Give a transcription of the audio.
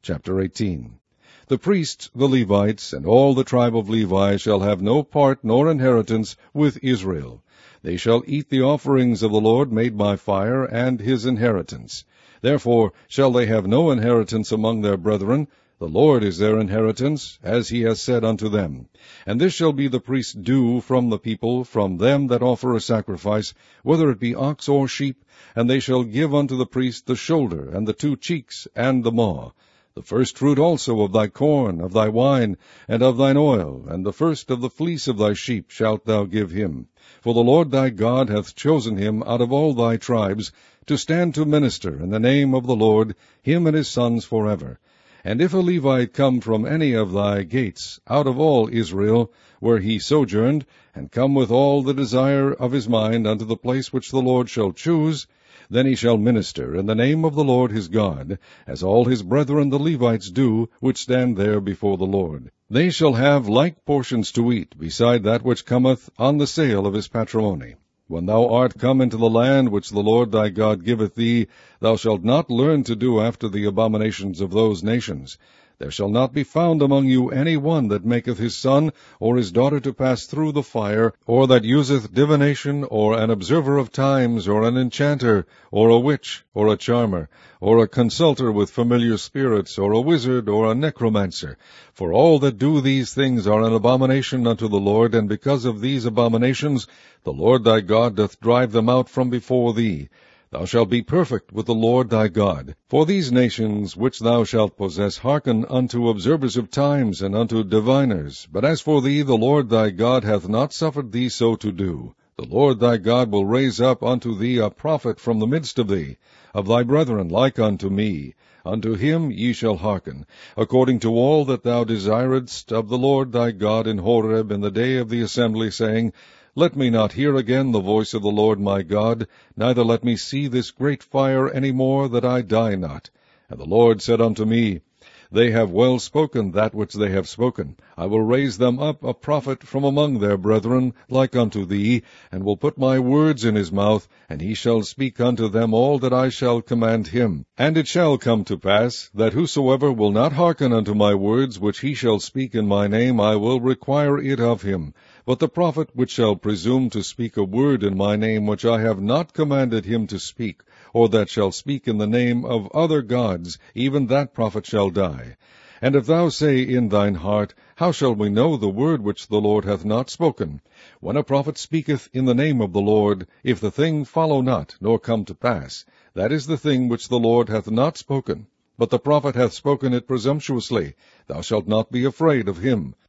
Chapter 18. The priests, the Levites, and all the tribe of Levi shall have no part nor inheritance with Israel. They shall eat the offerings of the Lord made by fire, and his inheritance. Therefore shall they have no inheritance among their brethren. The Lord is their inheritance, as he has said unto them. And this shall be the priest's due from the people, from them that offer a sacrifice, whether it be ox or sheep, and they shall give unto the priest the shoulder, and the 2 cheeks, and the maw. The first fruit also of thy corn, of thy wine, and of thine oil, and the first of the fleece of thy sheep shalt thou give him. For the Lord thy God hath chosen him out of all thy tribes, to stand to minister in the name of the Lord, him and his sons forever. And if a Levite come from any of thy gates, out of all Israel, where he sojourned, and come with all the desire of his mind unto the place which the Lord shall choose, then he shall minister in the name of the Lord his God, as all his brethren the Levites do, which stand there before the Lord. They shall have like portions to eat, beside that which cometh on the sale of his patrimony. When thou art come into the land which the Lord thy God giveth thee, thou shalt not learn to do after the abominations of those nations. There shall not be found among you any one that maketh his son or his daughter to pass through the fire, or that useth divination, or an observer of times, or an enchanter, or a witch, or a charmer, or a consulter with familiar spirits, or a wizard, or a necromancer. For all that do these things are an abomination unto the Lord, and because of these abominations the Lord thy God doth drive them out from before thee. Thou shalt be perfect with the Lord thy God. For these nations which thou shalt possess hearken unto observers of times, and unto diviners. But as for thee, the Lord thy God hath not suffered thee so to do. The Lord thy God will raise up unto thee a prophet from the midst of thee, of thy brethren like unto me. Unto him ye shall hearken, according to all that thou desiredst of the Lord thy God in Horeb in the day of the assembly, saying, Let me not hear again the voice of the Lord my God, neither let me see this great fire any more, that I die not. And the Lord said unto me, They have well spoken that which they have spoken. I will raise them up a prophet from among their brethren, like unto thee, and will put my words in his mouth, and he shall speak unto them all that I shall command him. And it shall come to pass, that whosoever will not hearken unto my words, which he shall speak in my name, I will require it of him. But the prophet which shall presume to speak a word in my name which I have not commanded him to speak, or that shall speak in the name of other gods, even that prophet shall die. And if thou say in thine heart, How shall we know the word which the Lord hath not spoken? When a prophet speaketh in the name of the Lord, if the thing follow not, nor come to pass, that is the thing which the Lord hath not spoken. But the prophet hath spoken it presumptuously. Thou shalt not be afraid of him.